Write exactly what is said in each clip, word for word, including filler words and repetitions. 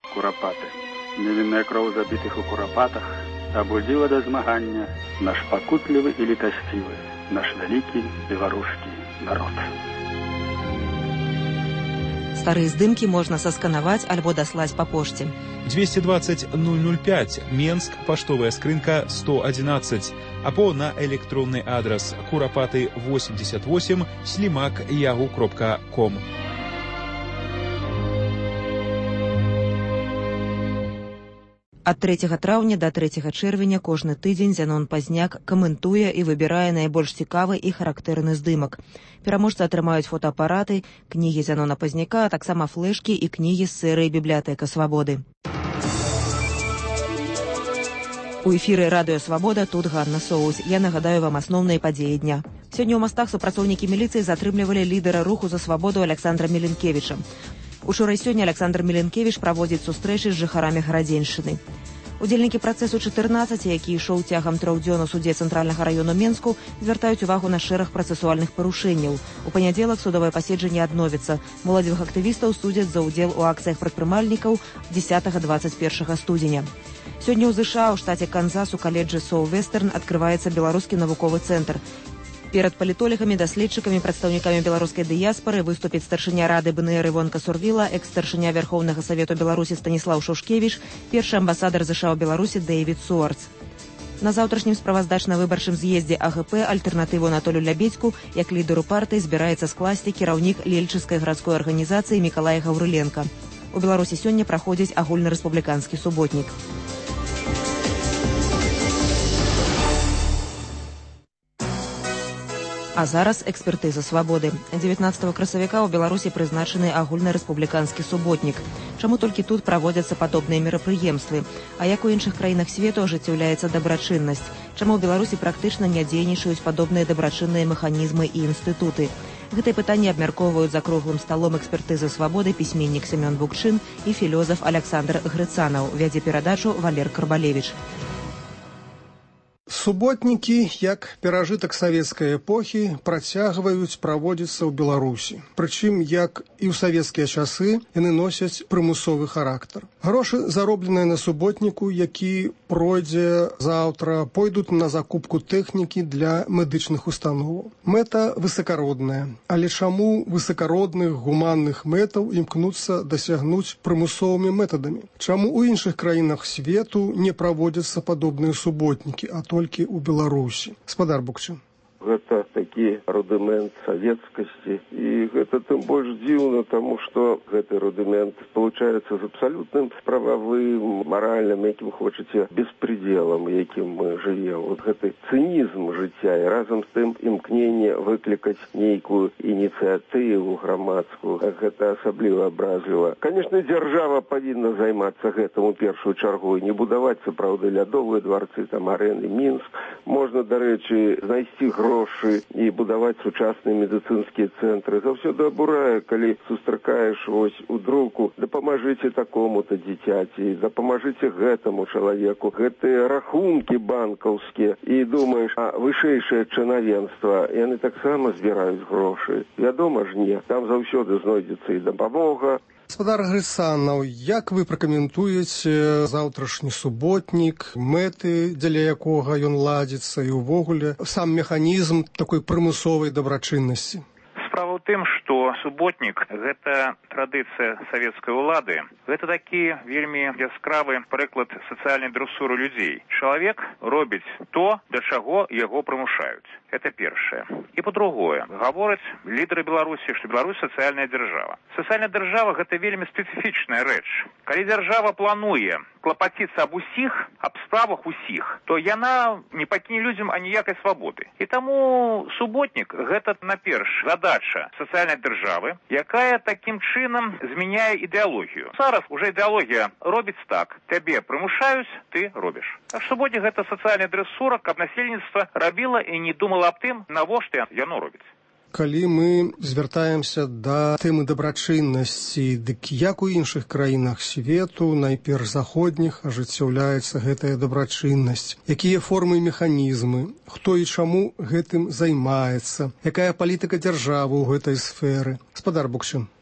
курапаты. Невинная кроў забітых у курапатах абудзіла да змагання наш пакутлівы і літасцівы, наш вялікі беларускі народ. Старые здымкі можна сасканаваць альбо даслаць па пошце. двести двадцать ноль ноль пять, Менск, поштовая скрынка сто одиннадцать, або на электронный адрес курапаты восемьдесят восемь слимак ягу кропка ком. Ад трэцяга траўня да трэцяга чэрвеня кожны тыдзень Зянон Пазняк каментуе і выбірае найбольш цікавы і характэрны здымак. Пераможцы атрымаюць фотоапараты, кнігі Зянона Пазняка, а таксама флэшкі і кнігі з серыі «Бібліятэка свабоды». У эфіры радыё «Свабода», тут Ганна Соус. Я нагадаю вам асноўныя падзеі дня. Сёння ў мастах супрацоўнікі міліцыі затрымлівалі лідара руху за свабоду Александра Міленкевіча. Учора і сёння Александр Міленкевіч праводзіць сустрэчы з жыхарамі Гарадзеншчыны. Удзельнікі працэсу чатырнаццаць, які ішоў цягам трох дзён у судзе цэнтральнага раёну Менску, звяртаюць увагу на шэраг працэсуальных парушэнняў. У панядзелак судовае паседжанне адновіцца. Моладзевых актывістаў судзяць за ўдзел у акцыях прадпрымальнікаў дзесятага дваццаць першага студзеня. Сёння ў ЗША ў штаце Канзас у каледжы Соу-Вестерн адкрываецца беларускі навуковы цэнтр. Перад палітолагамі, даследчыкамі, прадстаўнікамі беларускай дыяспары выступіць старшыня рады БНР Івонка Сурвіла, экс-старшыня Вярхоўнага Савету Беларусі Станіслаў Шушкевіч, першы амбасадар ЗША ў Беларусі Дэйвід Суарц. На заўтрашнім справаздачна-выбарчым з'ездзе АГП альтэрнатыву Анатолю Лябедзьку як лідару партыі збіраецца скласці кіраўнік Лельчыцкай гарадской арганізацыі Мікалай Гаўрыленка. У Беларусі сёння праходзіць агульнарэспубліканскі суботнік. А зараз экспертыза свабоды. дзевятнаццатага красавіка ў Беларусі прызначаны агульнарэспубліканскі суботнік. Чаму толькі тут праводзяцца падобныя мерапрыемствы? А як у іншых краінах свету ажыццяўляецца дабрачыннасць? Чаму ў Беларусі практычна не дзейнічаюць падобныя дабрачынныя механізмы і інстытуты? Гэтыя пытанні абмяркоўваюць за круглым сталом экспертызы свабоды пісьменнік Семён Букчын і філёзаф Александр Грыцанаў. Вядзе перадачу Валер Карбалевіч. Суботнікі, як перажытак савецкай эпохі, працягваюць праводзіцца ў Беларусі. Прычым, як і ў савецкія часы, яны носяць прымусовы характар. Грошы, заробленыя на суботніку, які пройдзе заўтра, пойдуць на закупку тэхнікі для медычных установаў. Мэта высакародная. Але чаму высакародных гуманных мэтаў імкнуцца дасягнуць прымусовымі метадамі? Чаму ў іншых краінах свету не праводзяцца падобныя суботнікі, а то толькі ў Беларусі? Спадар Букчын. Гэта такі рудымент савецкасці, і гэта тым больш дзіўна, таму што гэты рудымент спалучаецца з абсалютным прававым, маральным, якім хочаце, беспределам, якім мы жывем. Вот гэты цынізм жыцця і разам з тым імкненне выклікаць нейкую ініцыятыву грамадскую. Гэта асабліва абразліва. Канешне, дзяржава павінна займацца гэтым у першую чаргу і не будаваць, сапраўды, лядовыя дварцы, там арэны, Мінск. Можна, дарэчы, знайсці грошы грошы і будаваць сучасныя медыцынскія цэнтры. Заўсёды абурае, калі сустракаеш вось у друку: дапамажыце такому-то дзіцяці, дапамажыце гэтаму чалавеку. Гэтыя рахункі банкаўскія. І думаеш, а вышэйшае чынавенства, яны таксама збіраюць грошы? Вядома ж не. Там заўсёды знойдзецца і дапамога. Спадар Грыцанаў, як вы пракаментуеце заўтрашні суботнік, мэты, дзеля якога ён ладзіцца, і ўвогуле сам механізм такой прымусовай дабрачыннасці? Справа ў тым, што суботнік – гэта традыцыя савецкай улады. Гэта такі вельмі яскравы прыклад сацыяльнай дрэсуры людзей. Чалавек робіць то, да чаго яго прымушаюць. Это першае. І па-другое, гавораць лідары Беларусі, што Беларусь сацыяльная дзяржава. Сацыяльная дзяржава – гэта вельмі спецыфічная рэч. Калі дзяржава плануе клапаціцца аб усіх, аб справах усіх, то яна не пакіне людзям аніякай свабоды. І таму суботнік – гэта, наперш, задача сацыяльнай дзяржавы, якая такім чынам змяняе ідэалогію. Зараз уже ідэалогія робіць так: цябе прымушаюць, ты робіш. А суботнік – гэта сацыяльная дрэсура, каб насельніцтва рабіла і не думала аб тым, навошта яно робіць. Калі мы звяртаемся да тэмы дабрачыннасці, дык як у іншых краінах свету, найперш заходніх, ажыццяўляецца гэтая дабрачыннасць? Якія формы і механізмы? Хто і чаму гэтым займаецца? Якая палітыка дзяржавы ў гэтай сферы? Спадар Букчын.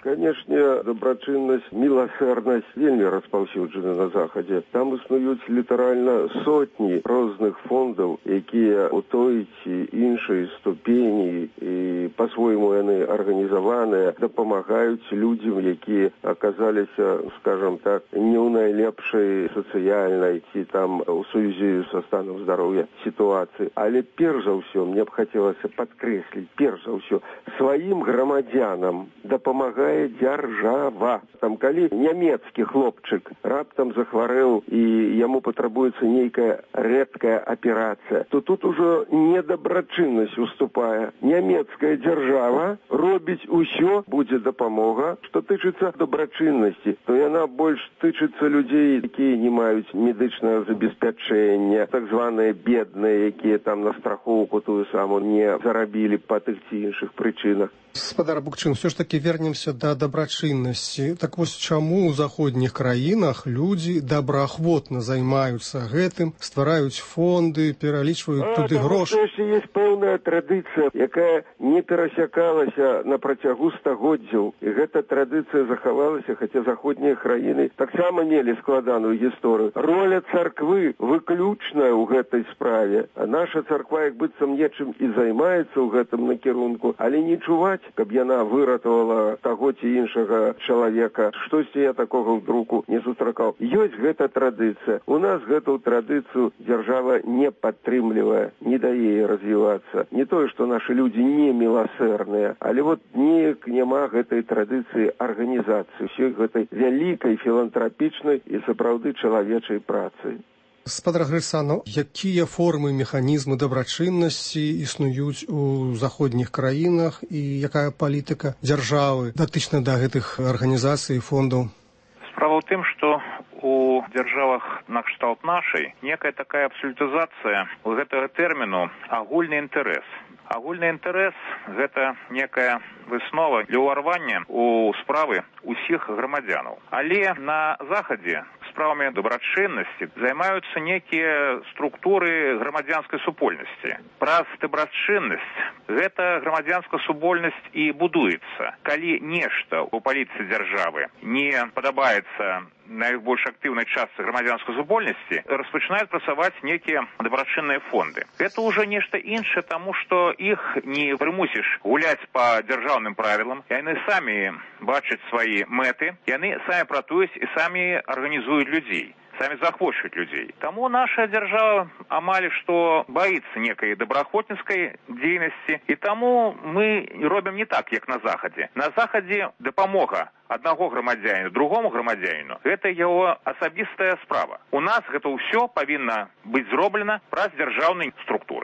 Канешне, дабрачыннасць, міласэрнасць вельмі распаўсюджаны на захадзе. Там існуюць літаральна сотні розных фондаў, якія у той ці іншай ступені і па-свойму яны арганізаваныя, дапамагаюць людзям, якія аказаліся, скажам так, не ў найлепшай сацыяльнай ці там у сувязі са станам здароўя сітуацыі. Але перш за ўсё мне б хацелася падкрэсліць, перш за ўсё сваім грамадзянам дапамагае дзяржава. Там, калі нямецкі хлопчык раптам захварэў і яму патрабуецца нейкая рэдкая аперацыя, то тут ужо недабрачыннасць уступае. Нямецкая дзяржава робіць усё, будзе дапамога. Што тычыцца дабрачыннасці, то яна больш тычыцца людзей, якія не маюць медычнага забеспячэння, так званыя бедныя, якія там на страхоўку тую саму не зарабілі па тых ці іншых прычынах. Спадар Букчин, все ж таки вернемся до дабрачыннасці. Так вось чаму ў заходніх краінах людзі добраахвотна займаюцца гэтым, ствараюць фонды, пералічваюць а, туды грошы? Таму што ёсць пэўная традыцыя, якая не перасякалася на працягу стагоддзяў. І гэта традыцыя захавалася, хаця заходнія краіны таксама мелі складаную гісторыю. Роля царквы выключная ў гэтай справе. А наша царква як быццам нечым і займаецца ў гэтым накірунку, але не чуваць, каб яна выратавала таго ці іншага чалавека. Штосьці я такога вдруг не сустракаў. Ёсць гэта традыцыя. У нас гэту традыцыю дзяржава не падтрымлівае, не дае ей развівацца. Не тое, што нашы людзі не міласэрныя, але вот неяк няма гэтай традыцыі арганізацыі, усёй гэтай вялікай філантрапічнай і сапраўды чалавечай працы. Спадар Грысанаў, якія формы, механізмы дабрачыннасці існуюць у заходніх краінах і якая палітыка дзяржавы датычна да гэтых арганізацый і фондаў? Справа ў тым, што у дзяржавах накшталт нашай некая такая абсалютызацыя гэтага тэрміну агульны інтарэс. Агульны інтарэс – гэта некая выснова для ўварвання ў справы ўсіх грамадзянаў. Але на захадзе справамі дабрачыннасці займаюцца некія структуры грамадзянскай супольнасці. Праз дабрачыннасць гэта грамадзянская супольнасць і будуецца. Калі нешта ў палітыцы дзяржавы не падабаецца найбольш актыўнай частцы грамадзянскай супольнасці, распачынаюць працаваць некія дабрачынныя фонды. Гэта ўжо нешта іншае, таму што іх не прымусіш гуляць па дзяржаўным правілам. Яны самі бачаць свае мэты, яны самі пратуюць і самі арганізуюць людзей, самі захвочваюць людзей. Таму наша дзяржава амаль што баіцца некай добраахвотніцкай дзейнасці, і таму мы робім не так, як на захадзе. На захадзе дапамога аднаго грамадзяніну другому грамадзяніну – гэта яго асабістая справа. У нас гэта ўсё павінна быць зроблена праз дзяржаўныя структуры.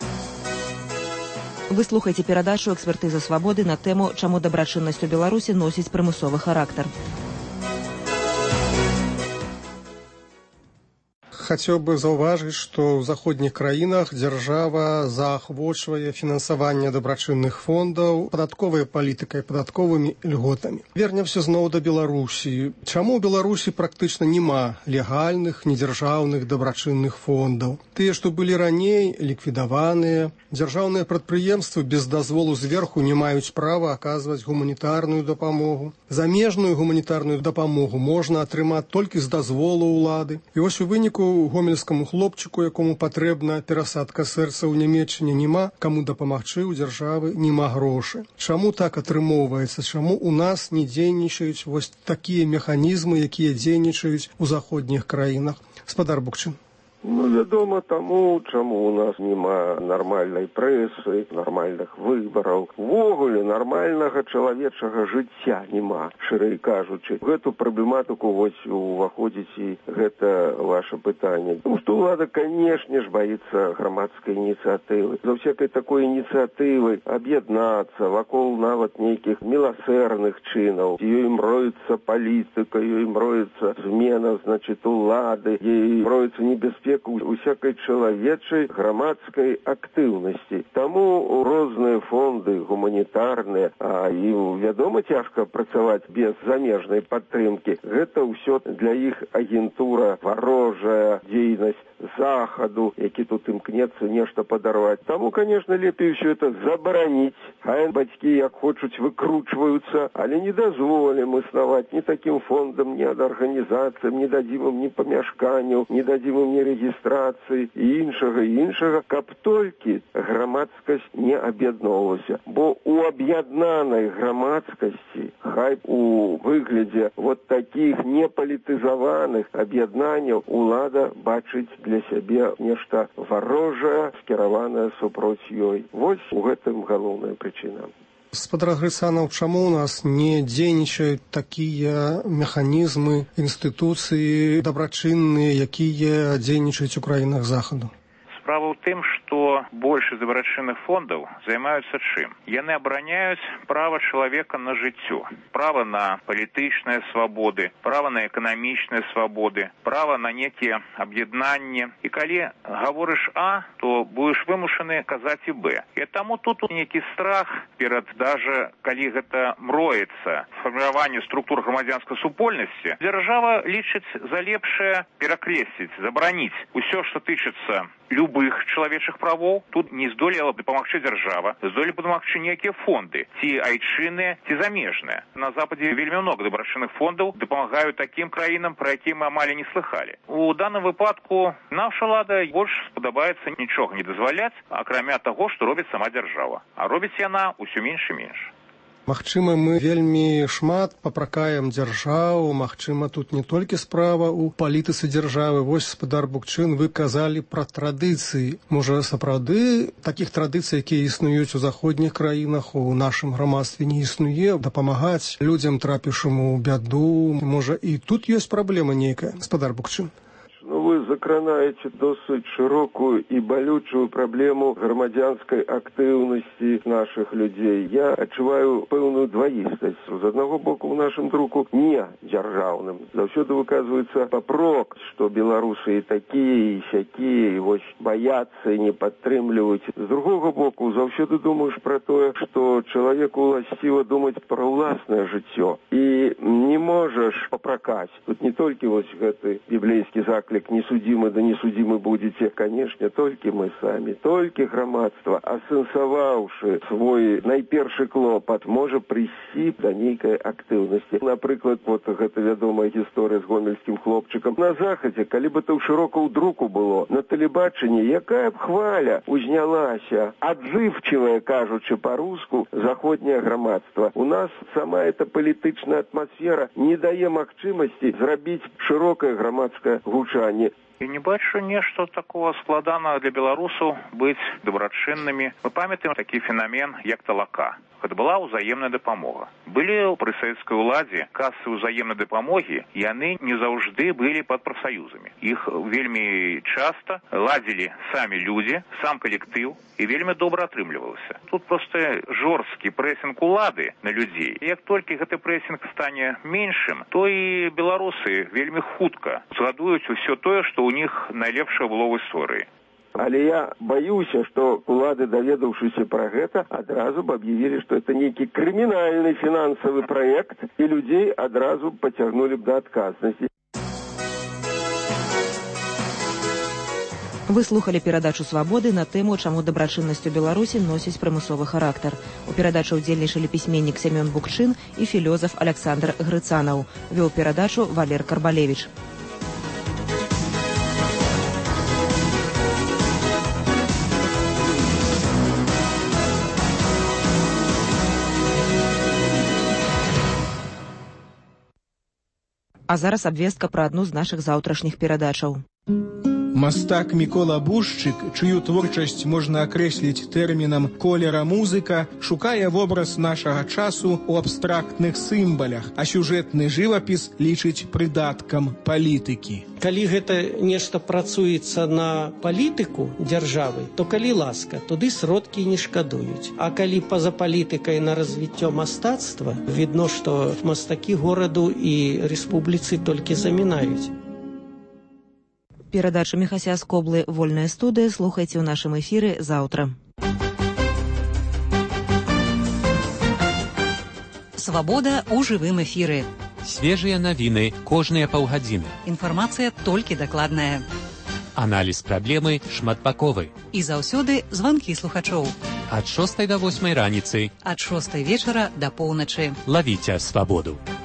Вы слухаеце перадачу «Экспертыза свабоды» на тэму «Чаму дабрачыннасць у Беларусі носіць прымусовы характар». Хацеў бы заўважыць, што ў заходніх краінах дзяржава заахвочвае фінансаванне дабрачынных фондаў падатковай палітыкай, падатковымі льготамі. Вернемся зноў да Беларусі. Чаму ў Беларусі практычна няма легальных, недзяржаўных дабрачынных фондаў? Тыя, што былі раней, ліквідаваныя. Дзяржаўныя прадпрыемствы без дазволу зверху не маюць права аказваць гуманітарную дапамогу. Замежную гуманітарную дапамогу можна атрымаць толькі з дазволу ўлады. І вось у выніку гомельскаму хлопчыку, якому патрэбна перасадка сэрца ў Нямецчыне, няма каму дапамагчы, у дзяржавы няма грошы. Чаму так атрымоўваецца? Чаму у нас не дзейнічаюць вось такія механізмы, якія дзейнічаюць у заходніх краінах? Спадар Букчин. Ну, вядома таму, чаму у нас няма нармальнай прэсы, нармальных выбараў. Увогуле нармальнага чалавечага жыцця няма, шырэй кажучы. Гэту праблематыку вось уваходзіць і гэта ваше пытанне. Тому што ўлада, канешне ж, баіцца грамадскай ініцыятывы. За всякай такой ініцыятывы аб'яднацца вакол нават нейкіх міласэрных чынаў. Ёй мроецца палітыка, ёй мроецца змена, значит, улады, ёй мроецца небяспека бяспеку усякай чалавечай грамадскай актыўнасці. Таму розныя фонды гуманітарныя, а ім, вядома, цяжка працаваць без замежнай падтрымкі. Гэта ўсё для іх агентура, варожая дзейнасць захаду, які тут імкнецца нешта падарваць. Таму, конечно, лепей ўсё это забараніць. Хай бацькі, як хочуць, выкручваюцца, але не дазволім існаваць ні такім фондам, ні ад арганізацыям, не дадзім ім ні памяшканняў, не дадзім ім ні рэгістрацыі і іншага, і іншага, каб толькі грамадскасць не аб'ядноўвалася. Бо у аб'яднанай грамадскасці, хай у выглядзе вот такіх непалітызаваных аб'яднанняў, улада бачыць для сябе нешта варожае, скіраванае супроць ёй. Вось у гэтым галоўная прычына. Спадар Грыцанаў, чаму у нас не дзейнічаюць такія механізмы, інстытуцыі дабрачынныя, якія дзейнічаюць у краінах захаду? Справа ў тым, што большасць дабрачынных фондаў займаюцца чым? Яны абараняюць права чалавека на жыццё, права на палітычныя свабоды, права на эканамічныя свабоды, права на некія аб'яднанні. І калі гаворыш А, то будзеш вымушаны казаць і Б. І таму тут нейкі страх перад, даже калі гэта мроецца фарміраванне структур грамадзянскай супольнасці, дзяржава лічыць за лепшае перакрэсліць, забараніць усё, што тычыцца любых чалавечых правоў. Тут не здолела б дапамагчы дзяржава, здолелі б дапамагчы нейкія фонды, ці айчынныя, ці замежныя. На Западзе вельмі много дабрачынных фондаў дапамагаюць такім краінам, пра якія мы амаль не слыхалі. У даным выпадку наша ўлада больш спадабаецца нічога не дазваляць, акрамя таго, што робіць сама дзяржава. А робіць яна ўсё менш і менш. Магчыма, мы вельмі шмат папракаем дзяржаву, магчыма, тут не толькі справа ў палітыцы дзяржавы. Вось, спадар Букчын, вы казалі пра традыцыі. Можа, сапраўды такіх традыцый, якія існуюць у заходніх краінах, у нашым грамадстве не існуе, дапамагаць людзям, трапіўшым у бяду. Можа, і тут ёсць праблема нейкая, спадар Букчын? Ну, вы закранаеце досыць шырокую і балючую праблему грамадзянскай актыўнасці нашых людзей. Я адчуваю пэўную дваістасць. З аднаго боку, у нашым друку не дзяржаўным. Заўсёды выказваецца папрок, што беларусы і такія, і сякія, і вось баяцца і не падтрымліваюць. З другога боку, заўсёды думаеш пра тое, што чалавеку ўласціва думаць пра ўласнае жыццё. І не можаш папракаць. Тут не толькі вось гэты біблейскі заклік «Несудзімы да несудзімы будзеце», канешне, толькі мы самі, толькі грамадства, асэнсаваўшы свой найпершы клопат, можа прыйсці да нейкай актыўнасці. Напрыклад, вот гэта вядомая гісторыя з гомельскім хлопчыкам. На захадзе, калі бы то шырока ў друку было, на тэлебачанні, якая б хваля узнялася, аджывчывая, кажучы па-руску, заходняе грамадства. У нас сама эта палітычная атмасфера не дае магчымасці зрабіць шырокае грамадскае гучанне. І не бачу нешта такого складанага для беларусаў быць дабрачыннымі. Мы памятаем такі феномен, як талака. Гэта была ўзаемная дапамога. Былі пры савецкай уладзе касы ўзаемнай дапамогі, яны не заўжды былі пад прафсаюзамі. Іх вельмі часта ладзілі самі людзі, сам калектыў, і вельмі добра атрымлівалася. Тут проста жорсткі прэсінг улады на людзей. Як толькі гэты прэсінг стане меншым, то і беларусы вельмі хутка згадуюць усё тое, што ў них найлепшае было ў гісторыі. Але я баюся, што улады, даведаўшыся пра гэта, адразу б аб'явілі, што это нейкі крымінальны фінансавы праект, і людзей адразу пацягнулі б да адказнасці. Вы слухали перадачу «Свабоды» на тэму, чаму дабрачыннасць у Беларусі носіць прымусовы характар. У перадачы ўдзельнічалі пісьменнік Семён Букчын і філёзаф Александр Грыцанаў. Вёў перадачу Валер Карбалевіч. А зараз абвестка пра адну з нашых заўтрашніх перадачаў. Мастак Мікола Бушчык, чыю творчасць можна акрэсліць тэрмінам колера музыка, шукае вобраз нашага часу ў абстрактных сімвалях, а сюжэтны жывапіс лічыць прыдаткам палітыкі. Калі гэта нешта працуецца на палітыку дзяржавы, то калі ласка, туды сродкі не шкадуюць. А калі па-за палітыкай на развіццё мастацтва, відно, што мастакі гораду і рэспубліцы толькі замінаюць. Перадачу Михася Скоблы «Вольная студия» слухайте ў нашым эфіры заўтра. Свабода ў жывым эфіры. Свежыя навіны кожныя паўгадзіны. Інфармацыя толькі дакладная. Аналіз праблемы шматбаковы. І заўсёды званкі слухачоў. Ад шостай да восьмай раніцы. Ад шостай вечара да поўначы. Лавіце свабоду.